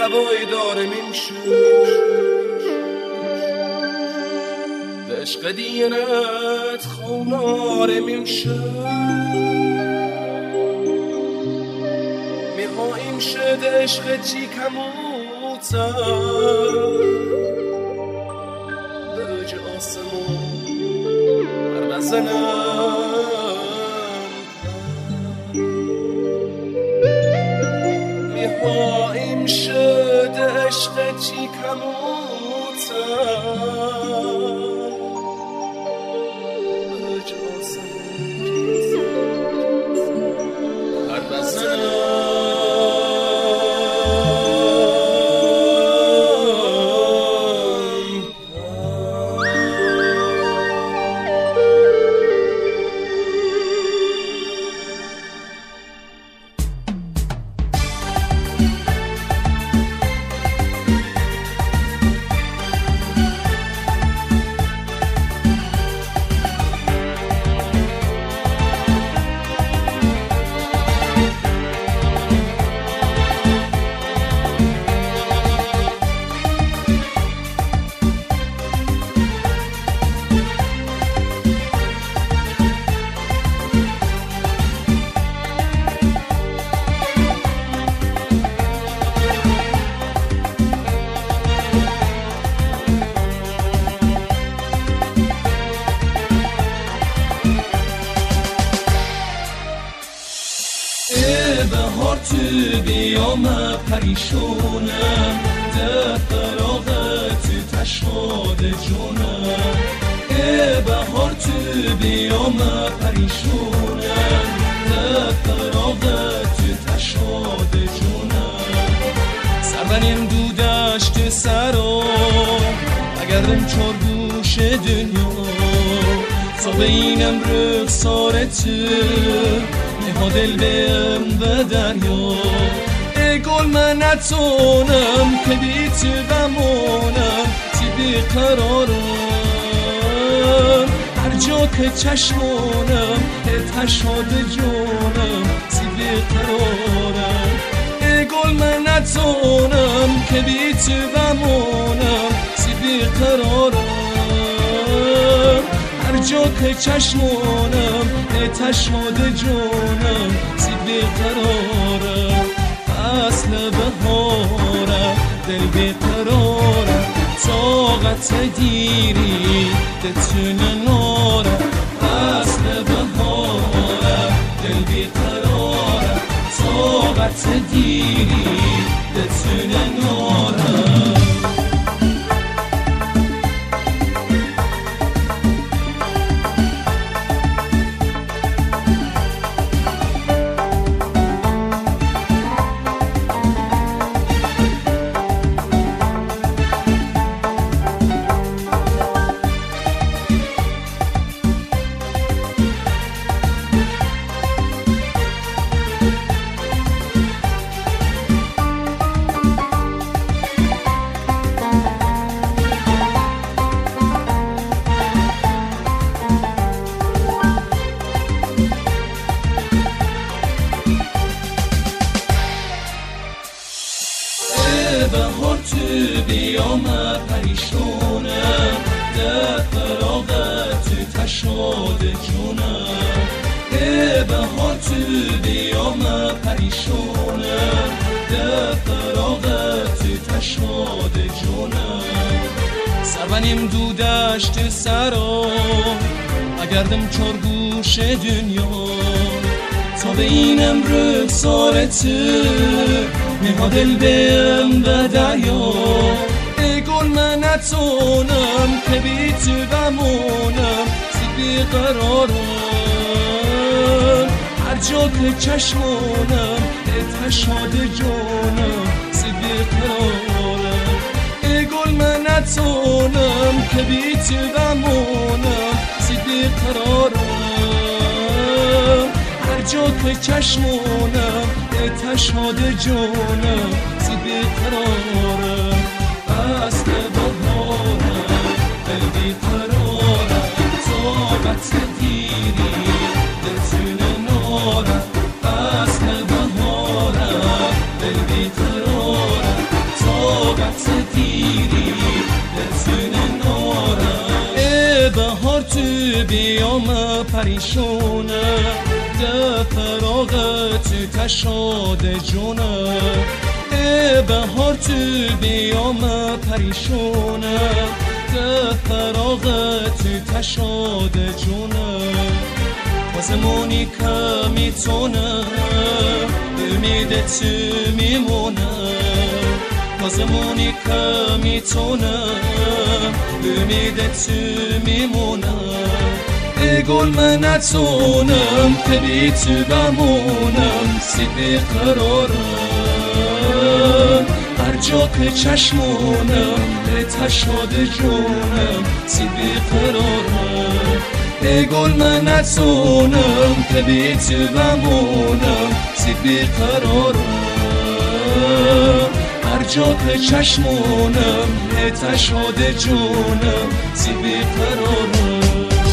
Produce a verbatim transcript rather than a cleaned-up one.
هوای داره میمشه عشق دینت خوناره میمشه میخوایم شد عشق چی کموتر برج آسمون بر بزنم میخوایم شد عشق چی کموتر بهار تو بیام پریشونم ده فراغت تشهاد جونم ای بهار تو بیام پریشونم ده فراغت تشهاد جونم سرمنیم دو دشت سرا اگرم چار گوش دنیا صابه اینم رخسارت ها دل بهم و دریا ای گل من نتونم که بی تو بمونم تی بیقرارم هر جا که چشمونم ای تشهاد جونم تی بیقرارم ای گل من نتونم که بی تو بمونم تی بیقرارم هر جا که چشمونم ای تشهاد جونم سی بیقرارم فصل بهارم دل بیقرارم طاقت دیری دتونه نارم فصل بهارم دل بیقرارم طاقت دیری دتونه نارم بهار تو بیام پریشونم ده فراغت تشهاد جونم ای بهار تو بیام پریشونم ده فراغت تشهاد جونم سرمنیم دو دشت سرا اگردم چار گوش دنیا تا به اینم رخسارت میها دل بهم و دریا ای گل من نتونم که بی تو بمونم سی بیقرارم هر جا که چشمونم ای تشهاد جونم سی بیقرارم ای گل من نتونم که بی تو بمونم سی بیقرارم هر جا که چشمونم ای تشهاد جونم سی بیقرارم فصل بهارم دل بیقرارم طاقت دیری دتونه نارم فصل بهارم دل بیقرارم بهار تو بیام پریشونه ده فراغت تو تشاد جونه بهار تو بیام پریشونه ده فراغت تو تشاد جونه بازمونی که میتونه امید تو میمونه بازمونی که میتونه امید تو میمونه ای گل من نتونم که بی تو بمونم سید بیقرارم هر جا که چشمونم تشاد جونم سید بیقرارم ای گل من نتونم که بی تو بمونم سید بیقرارم هر جا که چشمونم تشاد جونم سید بیقرارم